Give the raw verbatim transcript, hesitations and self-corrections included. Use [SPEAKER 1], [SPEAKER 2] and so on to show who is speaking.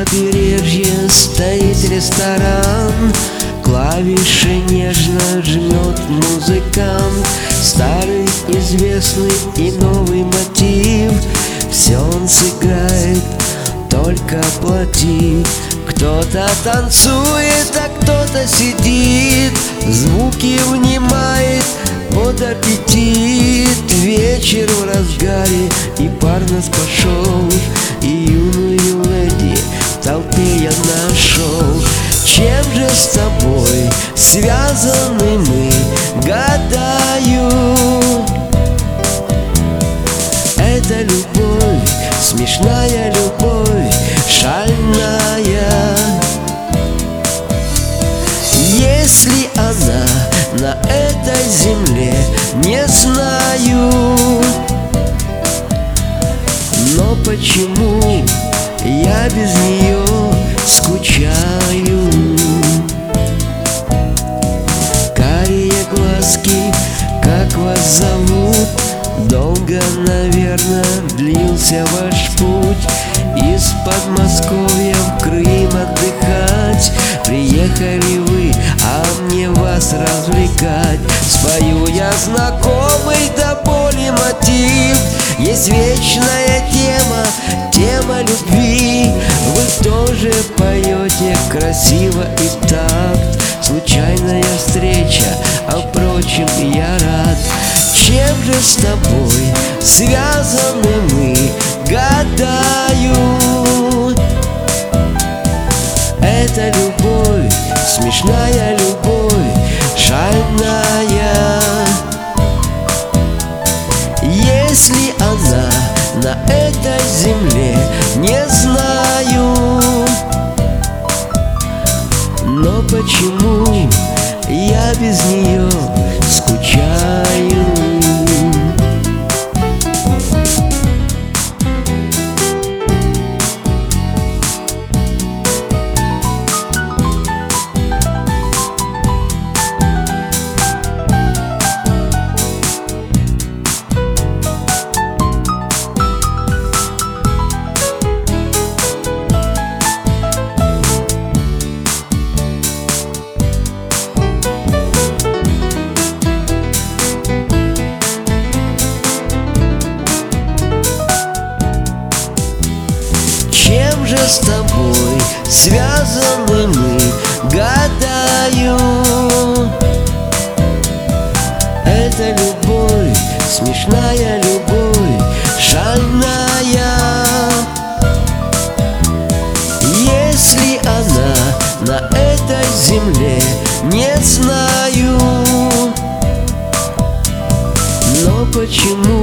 [SPEAKER 1] побережье стоит ресторан, клавиши нежно жмет музыкант. Старый, известный и новый мотив, все он сыграет, только плати. Кто-то танцует, а кто-то сидит, звуки внимает под аппетит. Вечер в разгаре, и пар нас пошел, и юную леди в толпе я нашел. Чем же с тобой связаны мы, гадаю? Это любовь, смешная любовь, шальная. Если она на этой земле, не знаю. Но почему я без нее скучаю? Карие глазки, как вас зовут? Долго, наверное, длился ваш путь из Подмосковья в Крым отдыхать. Приехали вы, а мне вас развлекать. Спою я знакомый до боли мотив. Есть вечная тема, тема любви. Вы тоже поете красиво и в такт. Случайная встреча, а впрочем я рад. Чем же с тобой связаны мы, гадаю? Это любовь, смешная любовь, шальная. Если она на этой земле, не знаю. Но почему я без нее скучаю? Чем же с тобой связаны мы, гадаю? Это любовь, смешная любовь, шальная. Если она на этой земле, не знаю. Но почему